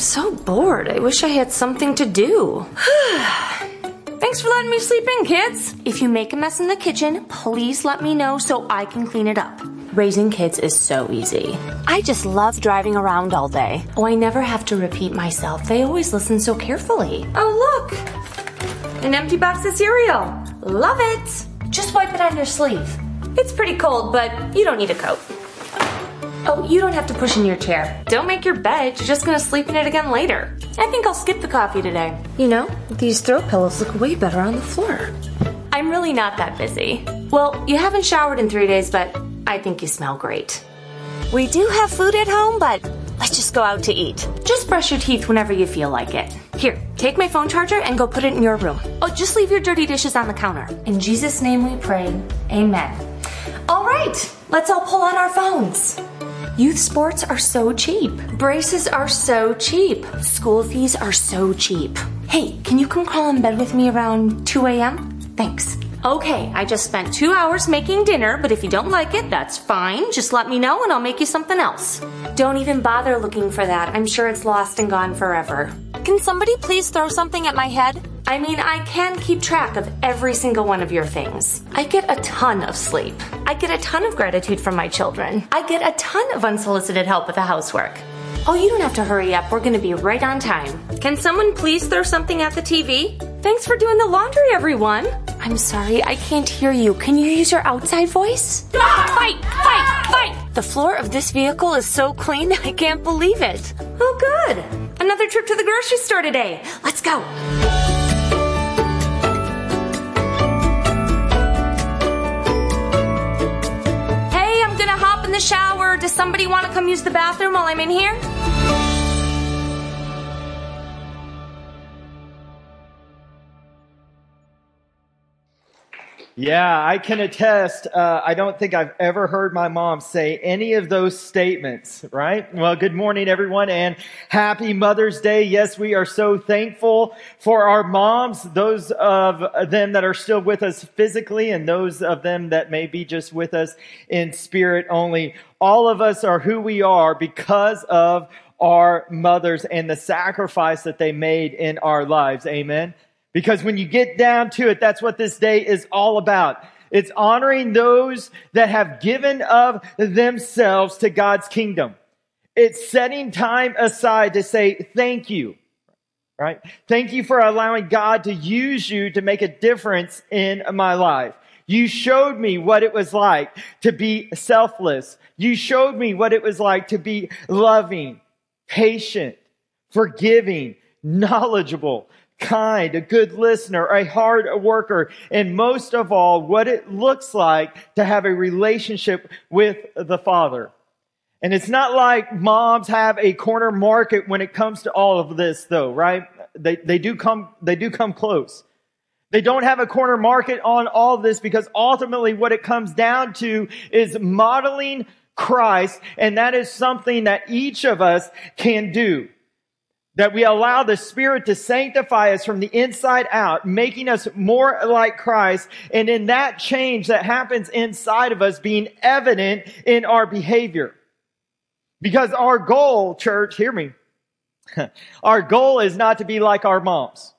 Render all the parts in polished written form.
so bored. I wish I had something to do. Thanks for letting me sleep in, kids. If you make a mess in the kitchen, please let me know so I can clean it up. Raising kids is so easy. I just love driving around all day. Oh, I never have to repeat myself. They always listen so carefully. Oh, look! An empty box of cereal. Love it! Just wipe it on your sleeve. It's pretty cold, but you don't need a coat. Oh, you don't have to push in your chair. Don't make your bed. You're just gonna sleep in it again later. I think I'll skip the coffee today. You know, these throw pillows look way better on the floor. I'm really not that busy. Well, you haven't showered in 3 days, but I think you smell great. We do have food at home, but let's just go out to eat. Just brush your teeth whenever you feel like it. Here, take my phone charger and go put it in your room. Oh, just leave your dirty dishes on the counter. In Jesus' name we pray. Amen. All right, let's all pull out our phones. Youth sports are so cheap. Braces are so cheap. School fees are so cheap. Hey, can you come crawl in bed with me around 2 a.m.? Thanks. Okay, I just spent 2 hours making dinner, but if you don't like it, that's fine. Just let me know and I'll make you something else. Don't even bother looking for that. I'm sure it's lost and gone forever. Can somebody please throw something at my head? I mean, I can keep track of every single one of your things. I get a ton of sleep. I get a ton of gratitude from my children. I get a ton of unsolicited help with the housework. Oh, you don't have to hurry up. We're gonna be right on time. Can someone please throw something at the TV? Thanks for doing the laundry, everyone. I'm sorry, I can't hear you. Can you use your outside voice? Fight! Fight! Fight! The floor of this vehicle is so clean, I can't believe it. Oh, good. Another trip to the grocery store today. Let's go. Hey, I'm gonna hop in the shower. Does somebody want to come use the bathroom while I'm in here? Yeah, I can attest. I don't think I've ever heard my mom say any of those statements, right? Well, good morning, everyone, and happy Mother's Day. Yes, we are so thankful for our moms, those of them that are still with us physically and those of them that may be just with us in spirit only. All of us are who we are because of our mothers and the sacrifice that they made in our lives. Amen. Because when you get down to it, that's what this day is all about. It's honoring those that have given of themselves to God's kingdom. It's setting time aside to say thank you, right? Thank you for allowing God to use you to make a difference in my life. You showed me what it was like to be selfless. You showed me what it was like to be loving, patient, forgiving, knowledgeable, kind, a good listener, a hard worker, and most of all, what it looks like to have a relationship with the Father. And it's not like moms have a corner market when it comes to all of this, though, right? They do come close. They don't have a corner market on all of this because ultimately what it comes down to is modeling Christ, and that is something that each of us can do. That we allow the Spirit to sanctify us from the inside out, making us more like Christ. And in that change that happens inside of us being evident in our behavior. Because our goal, church, hear me. Our goal is not to be like our moms.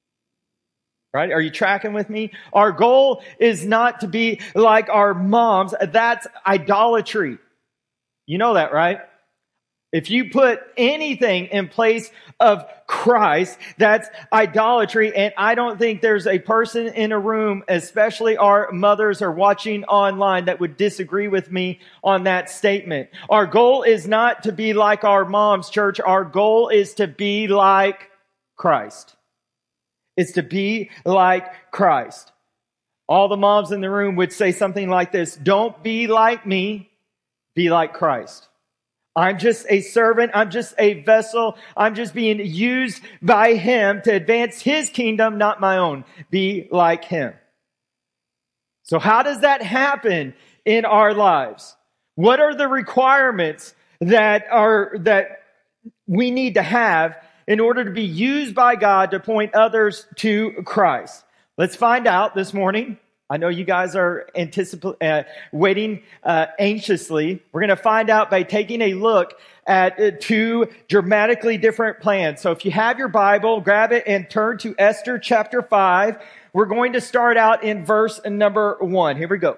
Right? Are you tracking with me? Our goal is not to be like our moms. That's idolatry. You know that, right? If you put anything in place of Christ, that's idolatry. And I don't think there's a person in a room, especially our mothers or watching online, that would disagree with me on that statement. Our goal is not to be like our moms, church. Our goal is to be like Christ. It's to be like Christ. All the moms in the room would say something like this: don't be like me, be like Christ. I'm just a servant. I'm just a vessel. I'm just being used by Him to advance His kingdom, not my own. Be like Him. So how does that happen in our lives? What are the requirements that we need to have in order to be used by God to point others to Christ? Let's find out this morning. I know you guys are waiting anxiously. We're going to find out by taking a look at two dramatically different plans. So if you have your Bible, grab it and turn to Esther chapter 5. We're going to start out in verse number 1. Here we go.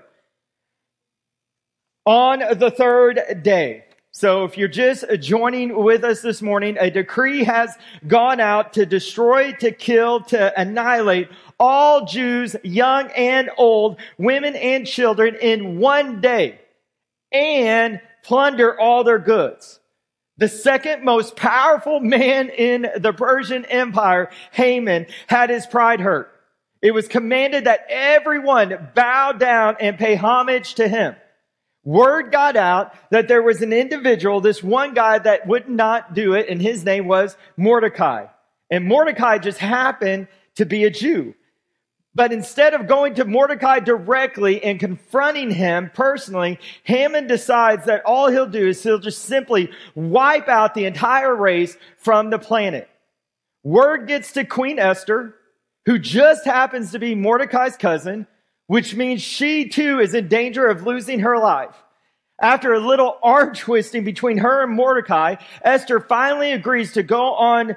On the third day. So if you're just joining with us this morning, a decree has gone out to destroy, to kill, to annihilate all Jews, young and old, women and children in one day, and plunder all their goods. The second most powerful man in the Persian Empire, Haman, had his pride hurt. It was commanded that everyone bow down and pay homage to him. Word got out that there was an individual, this one guy that would not do it, and his name was Mordecai. And Mordecai just happened to be a Jew. But instead of going to Mordecai directly and confronting him personally, Haman decides that all he'll do is he'll just simply wipe out the entire race from the planet. Word gets to Queen Esther, who just happens to be Mordecai's cousin, which means she too is in danger of losing her life. After a little arm twisting between her and Mordecai, Esther finally agrees to go on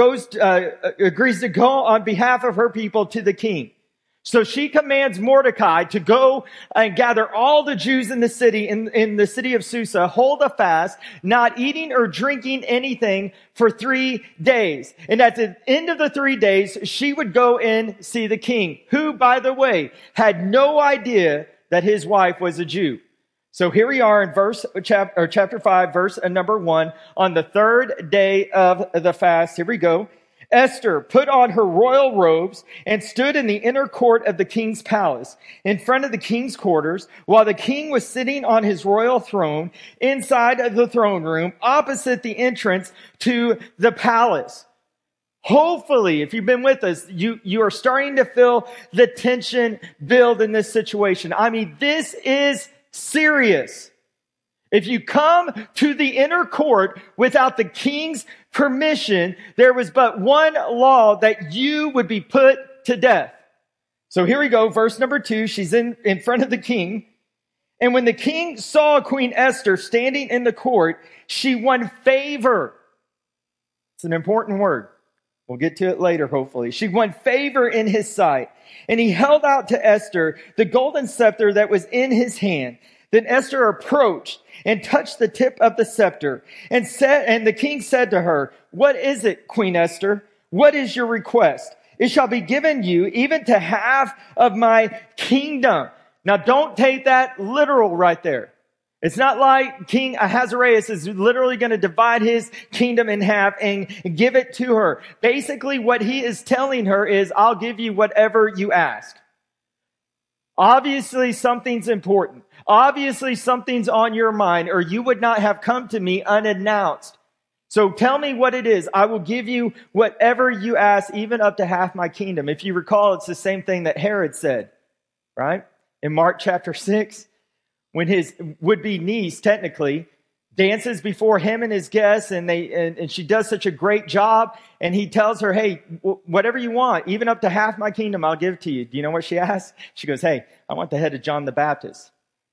behalf of her people to the king. So she commands Mordecai to go and gather all the Jews in the city, in the city of Susa, hold a fast, not eating or drinking anything for 3 days. And at the end of the 3 days, she would go and see the king, who, by the way, had no idea that his wife was a Jew. So here we are in chapter 5, verse number 1, on the third day of the fast. Here we go. Esther put on her royal robes and stood in the inner court of the king's palace, in front of the king's quarters, while the king was sitting on his royal throne inside of the throne room, opposite the entrance to the palace. Hopefully, if you've been with us, you are starting to feel the tension build in this situation. I mean, this is serious. If you come to the inner court without the king's permission, there was but one law, that you would be put to death. So here we go, verse number 2. She's in front of the king. And when the king saw Queen Esther standing in the court, she won favor. It's an important word. We'll get to it later, hopefully. She won favor in his sight. And he held out to Esther the golden scepter that was in his hand. Then Esther approached and touched the tip of the scepter and the king said to her, "What is it, Queen Esther? What is your request? It shall be given you even to half of my kingdom." Now don't take that literal right there. It's not like King Ahasuerus is literally going to divide his kingdom in half and give it to her. Basically what he is telling her is, I'll give you whatever you ask. Obviously something's important. Obviously something's on your mind, or you would not have come to me unannounced. So tell me what it is. I will give you whatever you ask, even up to half my kingdom. If you recall, it's the same thing that Herod said, right? In Mark chapter 6, when his would-be niece, technically, dances before him and his guests, and she does such a great job, and he tells her, hey, whatever you want, even up to half my kingdom, I'll give to you. Do you know what she asked? She goes, hey, I want the head of John the Baptist.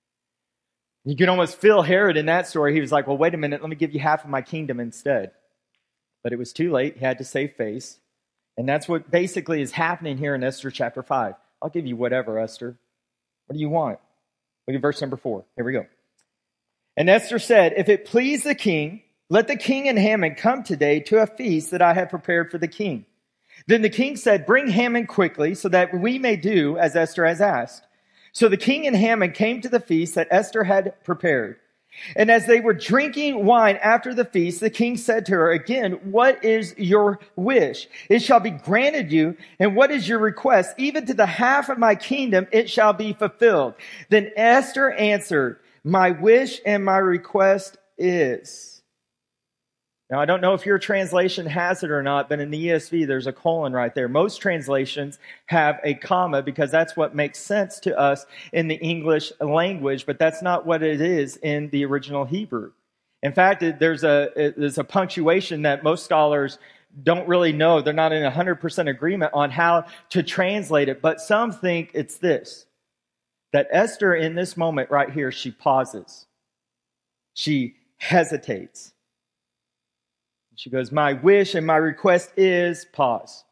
You can almost feel Herod in that story. He was like, well, wait a minute, let me give you half of my kingdom instead. But it was too late. He had to save face. And that's what basically is happening here in Esther chapter 5. I'll give you whatever, Esther. What do you want? Look at verse number 4. Here we go. And Esther said, if it please the king, let the king and Haman come today to a feast that I have prepared for the king. Then the king said, bring Haman quickly so that we may do as Esther has asked. So the king and Haman came to the feast that Esther had prepared. And as they were drinking wine after the feast, the king said to her again, what is your wish? It shall be granted you. And what is your request? Even to the half of my kingdom, it shall be fulfilled. Then Esther answered, my wish and my request is. Now, I don't know if your translation has it or not, but in the ESV, there's a colon right there. Most translations have a comma because that's what makes sense to us in the English language, but that's not what it is in the original Hebrew. In fact, there's a punctuation that most scholars don't really know. They're not in 100% agreement on how to translate it, but some think it's this. that Esther in this moment right here, she pauses. She hesitates. She goes, my wish and my request is, pause.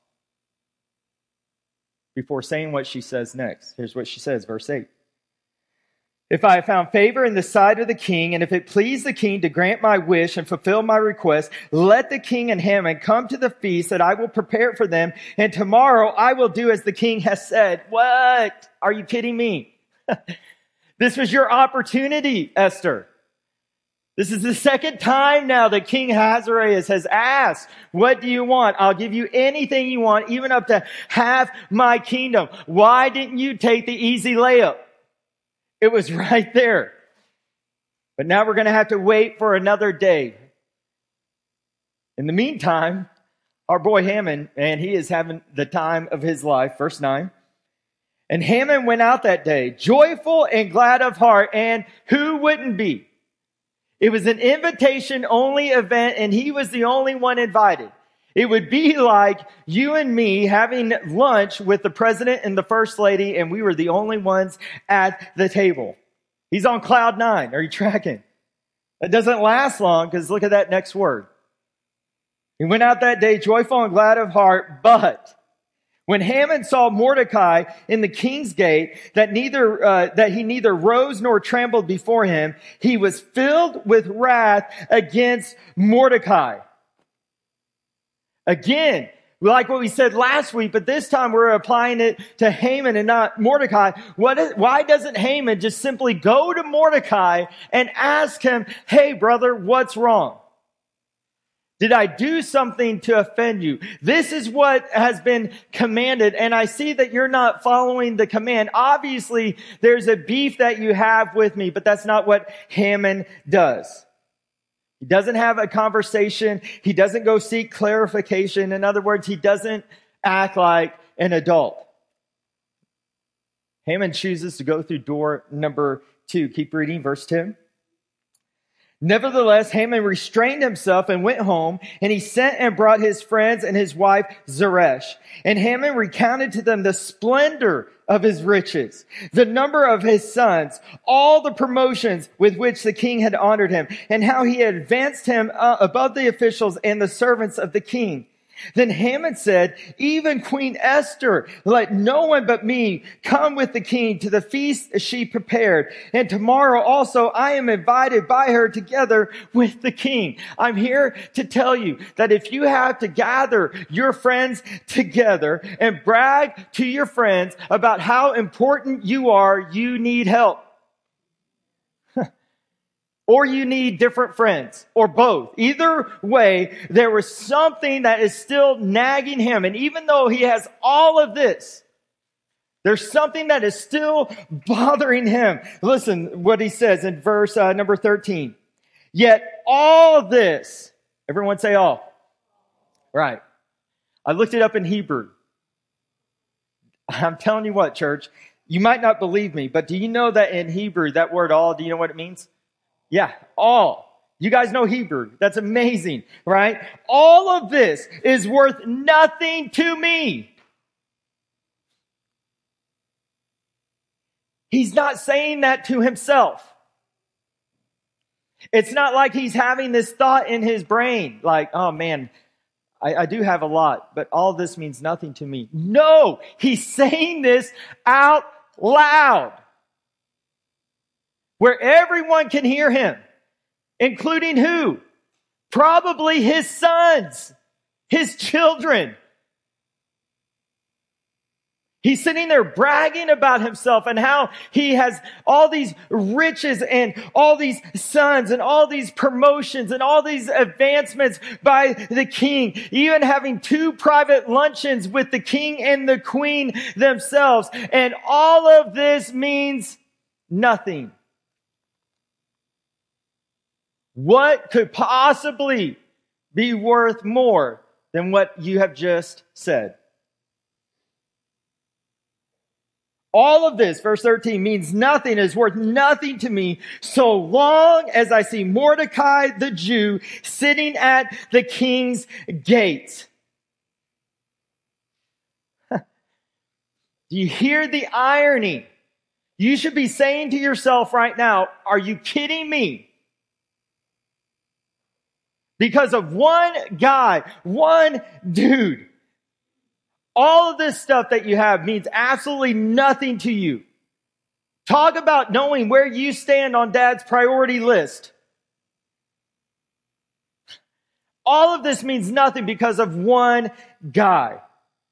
Before saying what she says next. Here's what she says, verse 8. If I have found favor in the sight of the king, and if it please the king to grant my wish and fulfill my request, let the king and Haman come to the feast that I will prepare for them, and tomorrow I will do as the king has said. What? Are you kidding me? This was your opportunity, Esther. This is the second time now that King Ahasuerus has asked, what do you want? I'll give you anything you want, even up to half my kingdom. Why didn't you take the easy layup? It was right there. But now we're going to have to wait for another day. In the meantime, our boy Haman, and he is having the time of his life. Verse 9. And Haman went out that day, joyful and glad of heart. And who wouldn't be? It was an invitation-only event, and he was the only one invited. It would be like you and me having lunch with the president and the first lady, and we were the only ones at the table. He's on cloud 9. Are you tracking? It doesn't last long, because look at that next word. He went out that day joyful and glad of heart, but when Haman saw Mordecai in the king's gate, that he neither rose nor trembled before him, he was filled with wrath against Mordecai. Again, like what we said last week, but this time we're applying it to Haman and not Mordecai. Why doesn't Haman just simply go to Mordecai and ask him, hey brother, what's wrong? Did I do something to offend you? This is what has been commanded, and I see that you're not following the command. Obviously, there's a beef that you have with me, but that's not what Haman does. He doesn't have a conversation. He doesn't go seek clarification. In other words, he doesn't act like an adult. Haman chooses to go through door number 2. Keep reading, verse 10. Nevertheless, Haman restrained himself and went home, and he sent and brought his friends and his wife Zeresh. And Haman recounted to them the splendor of his riches, the number of his sons, all the promotions with which the king had honored him, and how he had advanced him above the officials and the servants of the king. Then Haman said, even Queen Esther, let no one but me come with the king to the feast she prepared. And tomorrow also I am invited by her together with the king. I'm here to tell you that if you have to gather your friends together and brag to your friends about how important you are, you need help. Or you need different friends, or both. Either way, there was something that is still nagging him. And even though he has all of this, there's something that is still bothering him. Listen what he says in verse number 13. Yet all this, everyone say all. Right. I looked it up in Hebrew. I'm telling you what, church, you might not believe me, but do you know that in Hebrew, that word all, do you know what it means? Yeah, all. You guys know Hebrew. That's amazing, right? All of this is worth nothing to me. He's not saying that to himself. It's not like he's having this thought in his brain, like, oh man, I do have a lot, but all this means nothing to me. No, he's saying this out loud, where everyone can hear him, including who? Probably his sons, his children. He's sitting there bragging about himself and how he has all these riches and all these sons and all these promotions and all these advancements by the king, even having 2 private luncheons with the king and the queen themselves. And all of this means nothing. What could possibly be worth more than what you have just said? All of this, verse 13, means nothing, is worth nothing to me so long as I see Mordecai the Jew sitting at the king's gate. Do you hear the irony? You should be saying to yourself right now, are you kidding me? Because of one guy, one dude, all of this stuff that you have means absolutely nothing to you. Talk about knowing where you stand on Dad's priority list. All of this means nothing because of one guy.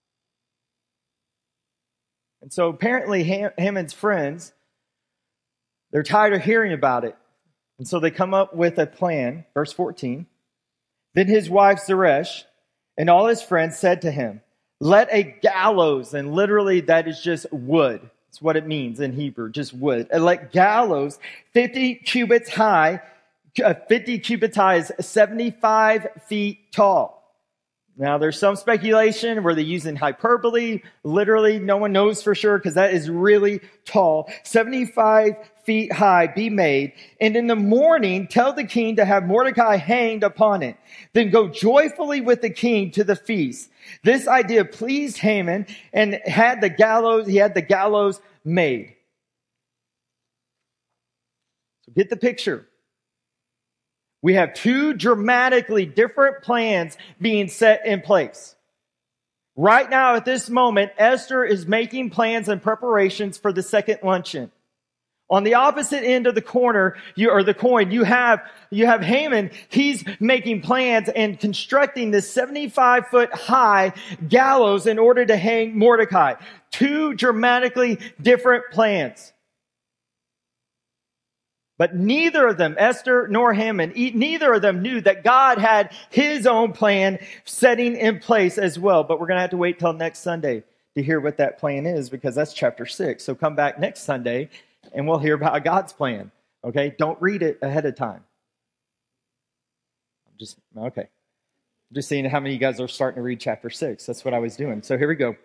And so apparently Haman's friends, they're tired of hearing about it. And so they come up with a plan. Verse 14. Then his wife Zeresh and all his friends said to him, let a gallows, and literally that is just wood. That's what it means in Hebrew, just wood. And let gallows 50 cubits high is 75 feet tall. Now, there's some speculation where they're using hyperbole. Literally, no one knows for sure because that is really tall. 75 feet high be made. And in the morning, tell the king to have Mordecai hanged upon it. Then go joyfully with the king to the feast. This idea pleased Haman and he had the gallows made. So get the picture. We have two dramatically different plans being set in place. Right now, at this moment, Esther is making plans and preparations for the second luncheon. On the opposite end of the coin, you have Haman. He's making plans and constructing this 75-foot high gallows in order to hang Mordecai. Two dramatically different plans. But neither of them, Esther nor Haman, neither of them knew that God had his own plan setting in place as well. But we're going to have to wait till next Sunday to hear what that plan is because that's chapter 6. So come back next Sunday and we'll hear about God's plan. Okay? Don't read it ahead of time. I'm just seeing how many of you guys are starting to read chapter 6. That's what I was doing. So here we go.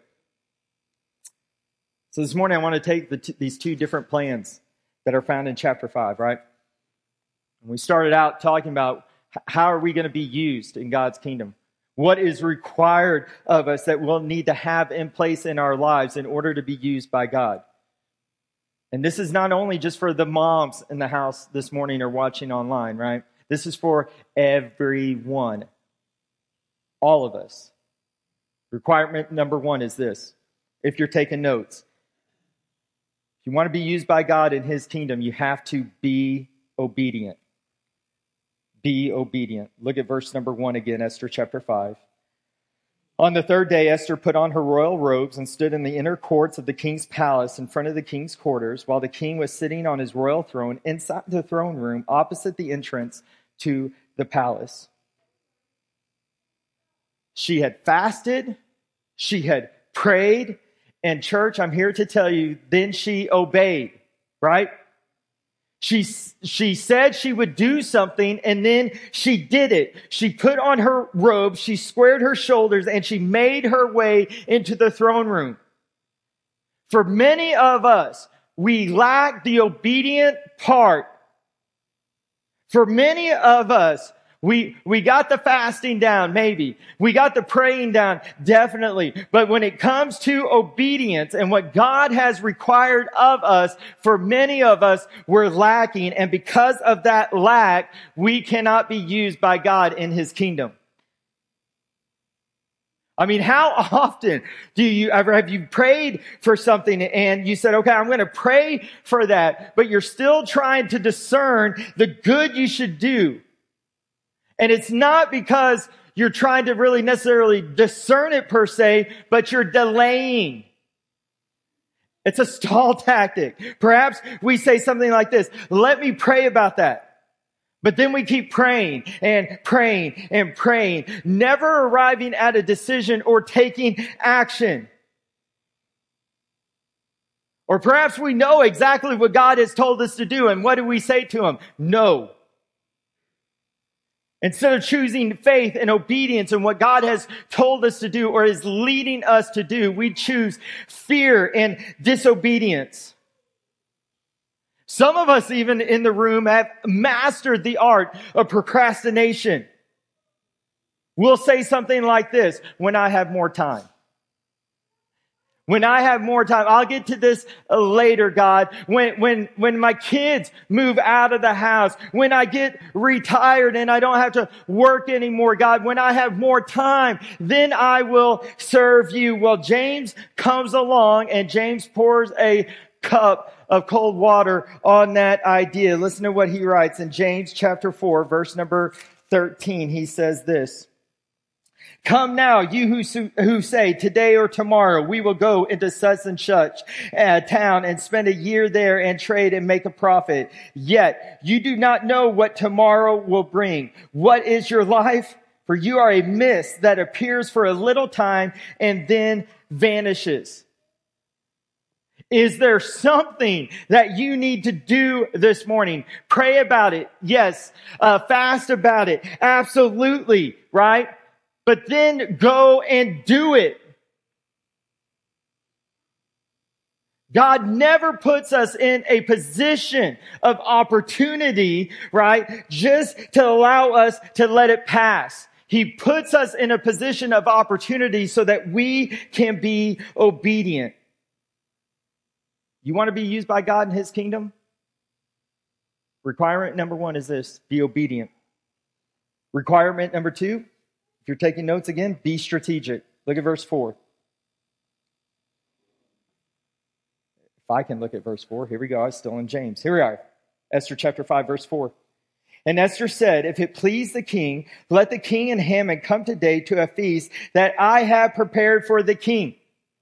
So this morning I want to take these two different plans that are found in chapter 5, right? And we started out talking about how are we going to be used in God's kingdom? What is required of us that we'll need to have in place in our lives in order to be used by God? And this is not only just for the moms in the house this morning or watching online, right? This is for everyone. All of us. Requirement number 1 is this. If you're taking notes. If you want to be used by God in his kingdom, you have to be obedient. Be obedient. Look at verse number 1 again, Esther chapter 5. On the third day, Esther put on her royal robes and stood in the inner courts of the king's palace in front of the king's quarters, while the king was sitting on his royal throne inside the throne room opposite the entrance to the palace. She had fasted. She had prayed. And church, I'm here to tell you, then she obeyed, right? She said she would do something, and then she did it. She put on her robe, she squared her shoulders, and she made her way into the throne room. For many of us, we lack the obedient part. For many of us, we got the fasting down, maybe. We got the praying down, definitely. But when it comes to obedience and what God has required of us, for many of us, we're lacking. And because of that lack, we cannot be used by God in his kingdom. I mean, how often have you prayed for something and you said, okay, I'm going to pray for that, but you're still trying to discern the good you should do. And it's not because you're trying to really necessarily discern it per se, but you're delaying. It's a stall tactic. Perhaps we say something like this, let me pray about that. But then we keep praying and praying and praying, never arriving at a decision or taking action. Or perhaps we know exactly what God has told us to do, and what do we say to him? No. Instead of choosing faith and obedience in what God has told us to do or is leading us to do, we choose fear and disobedience. Some of us even in the room have mastered the art of procrastination. We'll say something like this, when I have more time. When I have more time, I'll get to this later, God. When my kids move out of the house, when I get retired and I don't have to work anymore, God, when I have more time, then I will serve you. Well, James comes along and James pours a cup of cold water on that idea. Listen to what he writes in James chapter 4, verse number 13. He says this. Come now, you who say today or tomorrow we will go into such and such town and spend a year there and trade and make a profit. Yet you do not know what tomorrow will bring. What is your life? For you are a mist that appears for a little time and then vanishes. Is there something that you need to do this morning? Pray about it. Yes. Fast about it. Absolutely. Right? But then go and do it. God never puts us in a position of opportunity, right? Just to allow us to let it pass. He puts us in a position of opportunity so that we can be obedient. You want to be used by God in His kingdom? Requirement number 1 is this: be obedient. Requirement number 2, if you're taking notes again, be strategic. Look at verse 4. If I can look at verse 4, here we go. I was still in James. Here we are. Esther chapter 5, verse 4. And Esther said, if it please the king, let the king and Haman come today to a feast that I have prepared for the king.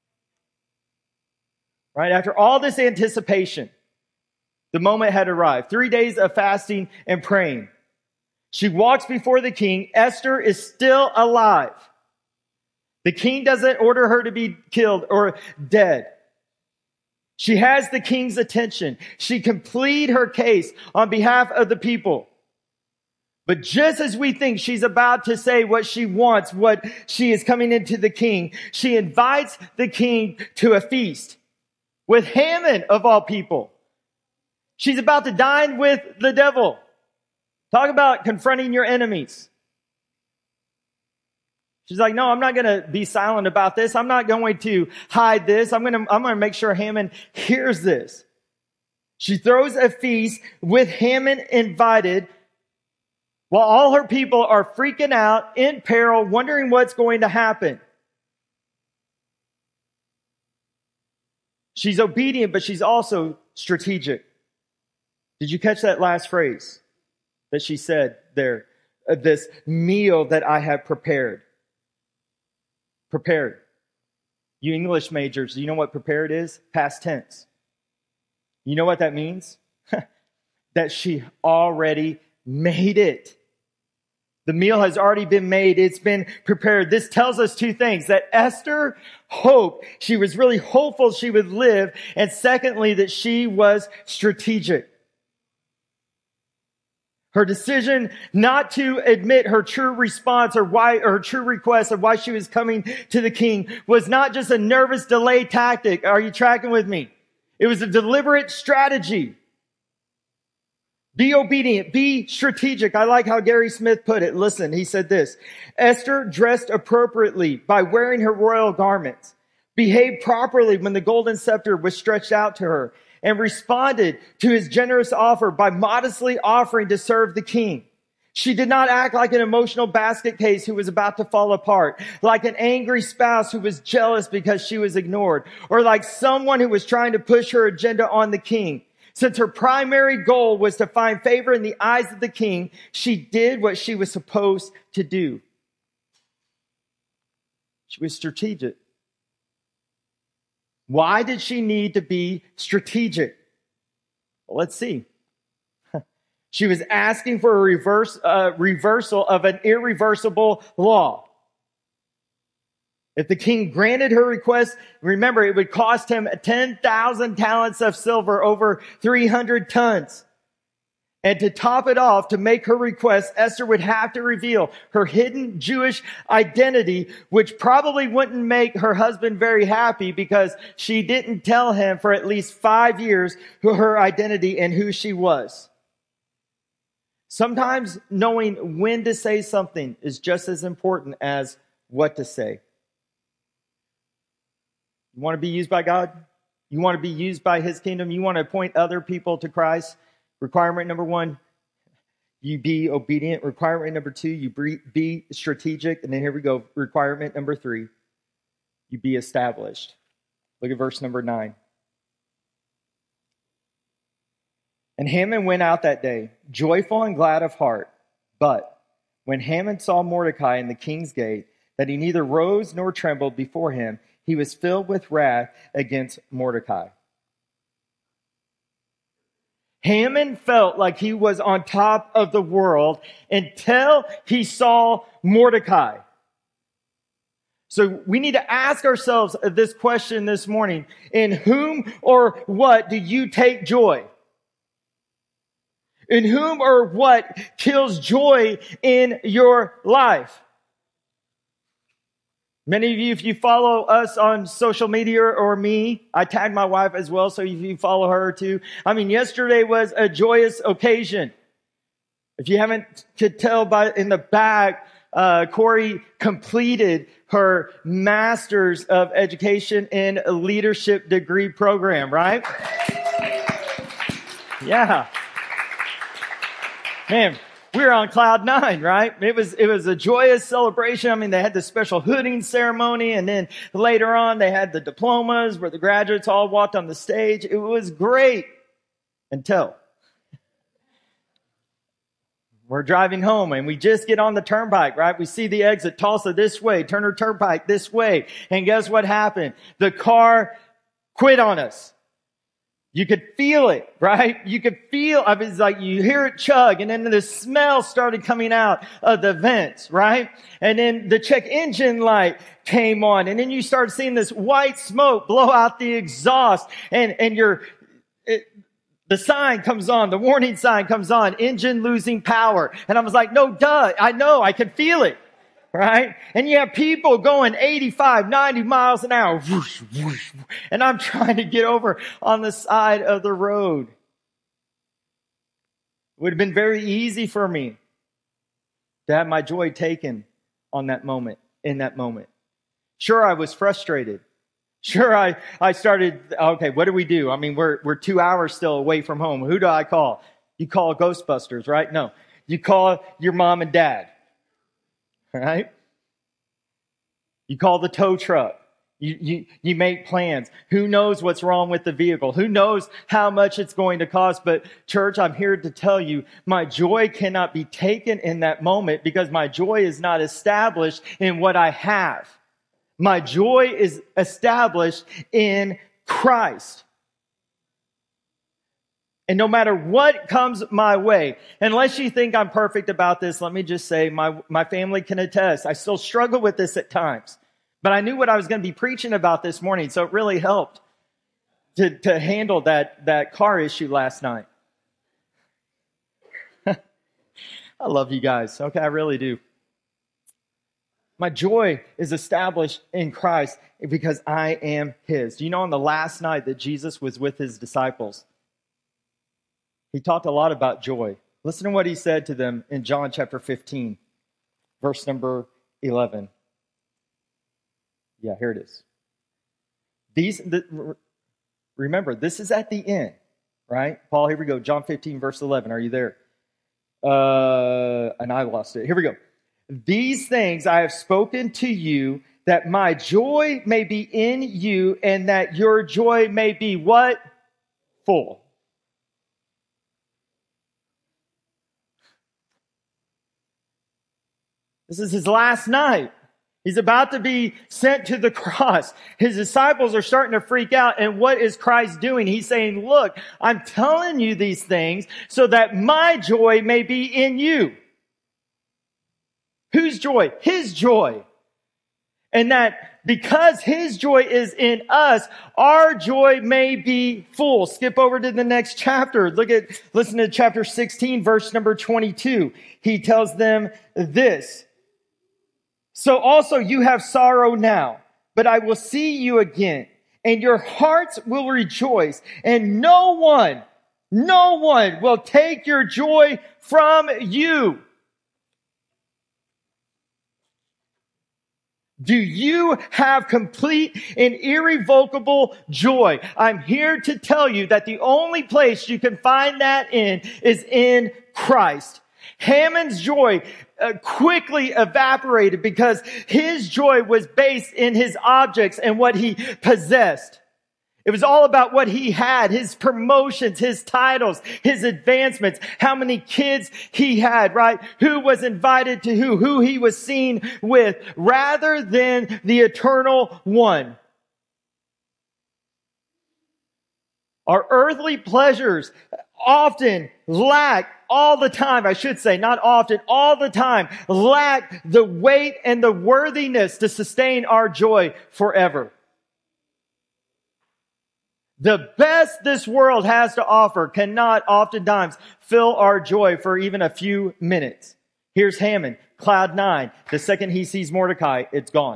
Right? After all this anticipation, the moment had arrived. 3 days of fasting and praying. She walks before the king. Esther is still alive. The king doesn't order her to be killed or dead. She has the king's attention. She can plead her case on behalf of the people. But just as we think she's about to say what she wants, what she is coming into the king, she invites the king to a feast with Haman of all people. She's about to dine with the devil. Talk about confronting your enemies. She's like, no, I'm not going to be silent about this. I'm not going to hide this. I'm going to make sure Haman hears this. She throws a feast with Haman invited while all her people are freaking out, in peril, wondering what's going to happen. She's obedient, but she's also strategic. Did you catch that last phrase that she said there? This meal that I have prepared. Prepared. You English majors, do you know what prepared is? Past tense. You know what that means? That she already made it. The meal has already been made. It's been prepared. This tells us 2 things: that Esther hoped, she was really hopeful she would live, and secondly, that she was strategic. Her decision not to admit her true response or her true request of why she was coming to the king was not just a nervous delay tactic. Are you tracking with me? It was a deliberate strategy. Be obedient. Be strategic. I like how Gary Smith put it. Listen, he said this: Esther dressed appropriately by wearing her royal garments, behaved properly when the golden scepter was stretched out to her, and responded to his generous offer by modestly offering to serve the king. She did not act like an emotional basket case who was about to fall apart, like an angry spouse who was jealous because she was ignored, or like someone who was trying to push her agenda on the king. Since her primary goal was to find favor in the eyes of the king, she did what she was supposed to do. She was strategic. Why did she need to be strategic? Well, let's see. She was asking for a reversal of an irreversible law. If the king granted her request, remember, it would cost him 10,000 talents of silver, over 300 tons. And to top it off, to make her request, Esther would have to reveal her hidden Jewish identity, which probably wouldn't make her husband very happy because she didn't tell him for at least 5 years her identity and who she was. Sometimes knowing when to say something is just as important as what to say. You want to be used by God? You want to be used by his kingdom? You want to point other people to Christ? Requirement number 1, you be obedient. Requirement number 2, you be strategic. And then here we go. Requirement number 3, you be established. Look at verse number 9. And Haman went out that day, joyful and glad of heart. But when Haman saw Mordecai in the king's gate, that he neither rose nor trembled before him, he was filled with wrath against Mordecai. Haman felt like he was on top of the world until he saw Mordecai. So we need to ask ourselves this question this morning. In whom or what do you take joy? In whom or what kills joy in your life? Many of you, if you follow us on social media or me, I tag my wife as well, so if you follow her too. I mean, yesterday was a joyous occasion. If you haven't could tell by in the back, Corey completed her Master's of Education in a Leadership degree program, right? Yeah. Man, we were on cloud 9, right? It was a joyous celebration. I mean, they had the special hooding ceremony, and then later on they had the diplomas where the graduates all walked on the stage. It was great until we're driving home and we just get on the turnpike, right? We see the exit, Tulsa this way, Turner Turnpike this way. And guess what happened? The car quit on us. You could feel it, right? You could feel, I mean, it's like you hear it chug, and then the smell started coming out of the vents, right? And then the check engine light came on, and then you started seeing this white smoke blow out the exhaust, and the sign comes on, the warning sign comes on, engine losing power. And I was like, no, duh, I know, I can feel it. Right? And you have people going 85, 90 miles an hour. Whoosh, whoosh, and I'm trying to get over on the side of the road. It would have been very easy for me to have my joy taken on that moment, in that moment. Sure, I was frustrated. Sure, I started, okay, what do we do? I mean, we're 2 hours still away from home. Who do I call? You call Ghostbusters, right? No. You call your mom and dad. Right? You call the tow truck. You make plans. Who knows what's wrong with the vehicle? Who knows how much it's going to cost? But church, I'm here to tell you, my joy cannot be taken in that moment because my joy is not established in what I have. My joy is established in Christ. And no matter what comes my way, unless you think I'm perfect about this, let me just say my family can attest. I still struggle with this at times. But I knew what I was going to be preaching about this morning, so it really helped to handle that car issue last night. I love you guys. Okay, I really do. My joy is established in Christ because I am His. Do you know on the last night that Jesus was with His disciples, He talked a lot about joy. Listen to what He said to them in John chapter 15, verse number 11. Yeah, here it is. Remember, this is at the end, right? Paul, here we go. John 15, verse 11. Are you there? And I lost it. Here we go. These things I have spoken to you, that my joy may be in you, and that your joy may be what? Full. This is His last night. He's about to be sent to the cross. His disciples are starting to freak out. And what is Christ doing? He's saying, look, I'm telling you these things so that my joy may be in you. Whose joy? His joy. And that because His joy is in us, our joy may be full. Skip over to the next chapter. Listen to chapter 16, verse number 22. He tells them this. So also you have sorrow now, but I will see you again, and your hearts will rejoice, and no one will take your joy from you. Do you have complete and irrevocable joy? I'm here to tell you that the only place you can find that in is in Christ. Haman's joy quickly evaporated because his joy was based in his objects and what he possessed. It was all about what he had, his promotions, his titles, his advancements, how many kids he had, right? Who was invited to who he was seen with, rather than the eternal one. Our earthly pleasures often lack all the time, I should say, not often, all the time, lack the weight and the worthiness to sustain our joy forever. The best this world has to offer cannot oftentimes fill our joy for even a few minutes. Here's Haman, cloud 9. The second he sees Mordecai, it's gone.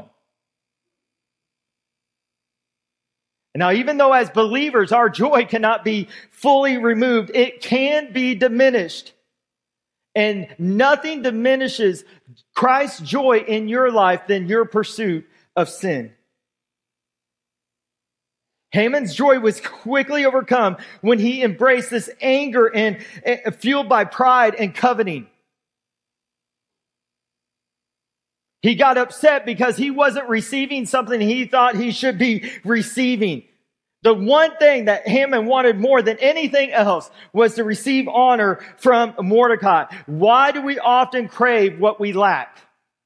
Now, even though as believers our joy cannot be fully removed, it can be diminished. And nothing diminishes Christ's joy in your life than your pursuit of sin. Haman's joy was quickly overcome when he embraced this anger and fueled by pride and coveting. He got upset because he wasn't receiving something he thought he should be receiving. The one thing that Haman wanted more than anything else was to receive honor from Mordecai. Why do we often crave what we lack?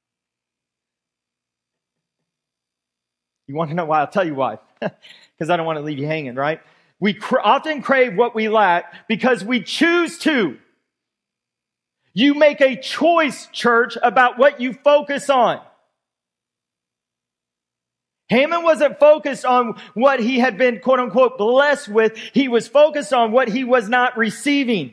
You want to know why? I'll tell you why. Because I don't want to leave you hanging, right? We often crave what we lack because we choose to. You make a choice, church, about what you focus on. Haman wasn't focused on what he had been, quote unquote, blessed with. He was focused on what he was not receiving.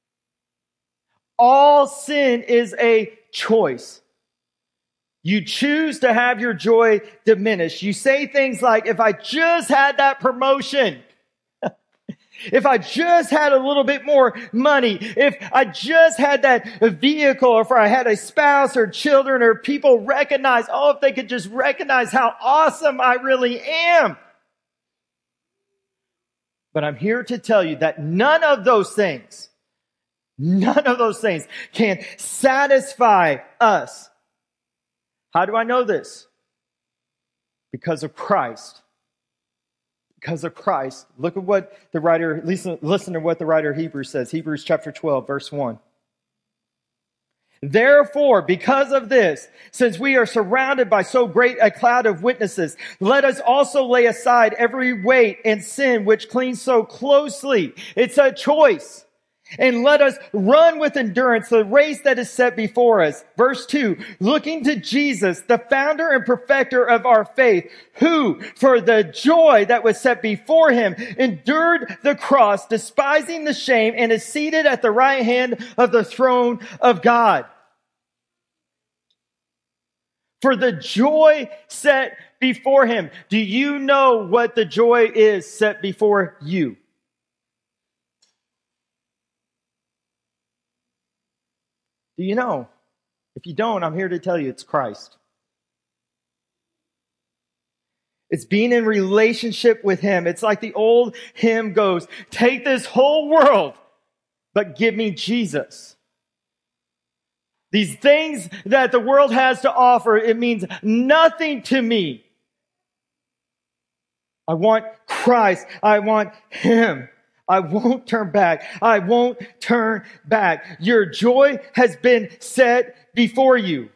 All sin is a choice. You choose to have your joy diminished. You say things like, if I just had that promotion, if I just had a little bit more money, if I just had that vehicle, or if I had a spouse or children or people recognize, oh, if they could just recognize how awesome I really am. But I'm here to tell you that none of those things can satisfy us. How do I know this? Because of Christ. Because of Christ. Look at what the writer, listen to what the writer of Hebrews says. Hebrews chapter 12, verse 1. Therefore, because of this, since we are surrounded by so great a cloud of witnesses, let us also lay aside every weight and sin which clings so closely. It's a choice. And let us run with endurance the race that is set before us. Verse 2, looking to Jesus, the founder and perfecter of our faith, who, for the joy that was set before him, endured the cross, despising the shame, and is seated at the right hand of the throne of God. For the joy set before him. Do you know what the joy is set before you? Do you know? If you don't, I'm here to tell you it's Christ. It's being in relationship with him. It's like the old hymn goes, take this whole world, but give me Jesus. These things that the world has to offer, it means nothing to me. I want Christ. I want him. I won't turn back. I won't turn back. Your joy has been set before you.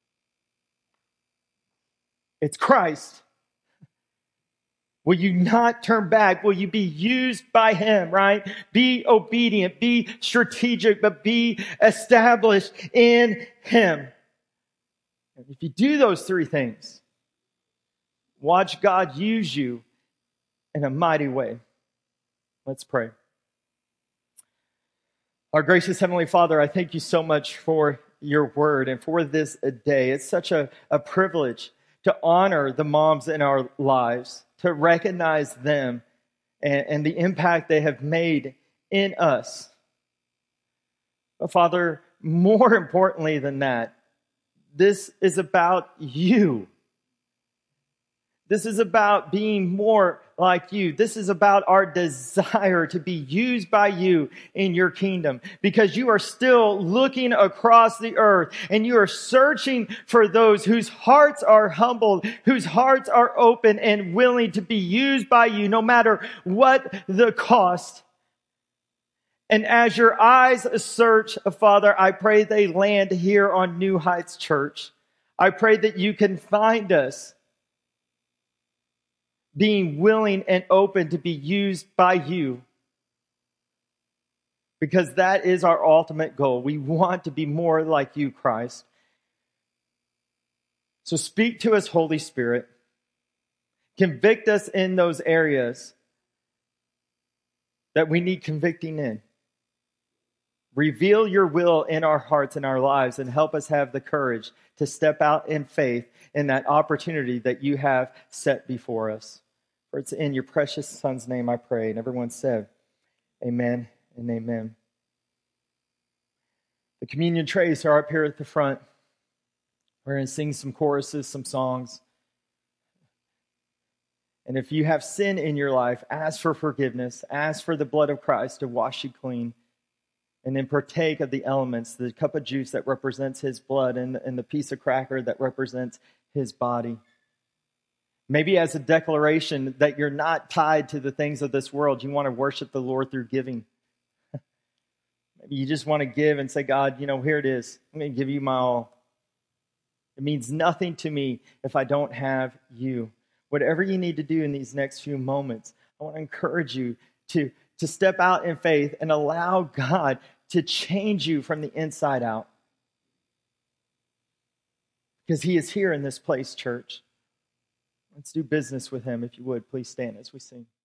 It's Christ. Will you not turn back? Will you be used by him, right? Be obedient, be strategic, but be established in him. And if you do those three things, watch God use you in a mighty way. Let's pray. Our gracious Heavenly Father, I thank you so much for your word and for this day. It's such a privilege to honor the moms in our lives, to recognize them and the impact they have made in us. But Father, more importantly than that, this is about you. This is about being more like you. This is about our desire to be used by you in your kingdom, because you are still looking across the earth and you are searching for those whose hearts are humbled, whose hearts are open and willing to be used by you no matter what the cost. And as your eyes search, Father, I pray they land here on New Heights Church. I pray that you can find us being willing and open to be used by you, because that is our ultimate goal. We want to be more like you, Christ. So speak to us, Holy Spirit. Convict us in those areas that we need convicting in. Reveal your will in our hearts and our lives, and help us have the courage to step out in faith in that opportunity that you have set before us. For it's in your precious Son's name I pray. And everyone said, amen and amen. The communion trays are up here at the front. We're going to sing some choruses, some songs. And if you have sin in your life, ask for forgiveness. Ask for the blood of Christ to wash you clean. And then partake of the elements, the cup of juice that represents his blood, and the piece of cracker that represents his body. Maybe as a declaration that you're not tied to the things of this world. You want to worship the Lord through giving. Maybe you just want to give and say, God, here it is. I'm going to give you my all. It means nothing to me if I don't have you. Whatever you need to do in these next few moments, I want to encourage you to step out in faith and allow God to change you from the inside out. Because he is here in this place, church. Let's do business with him. If you would, please stand as we sing.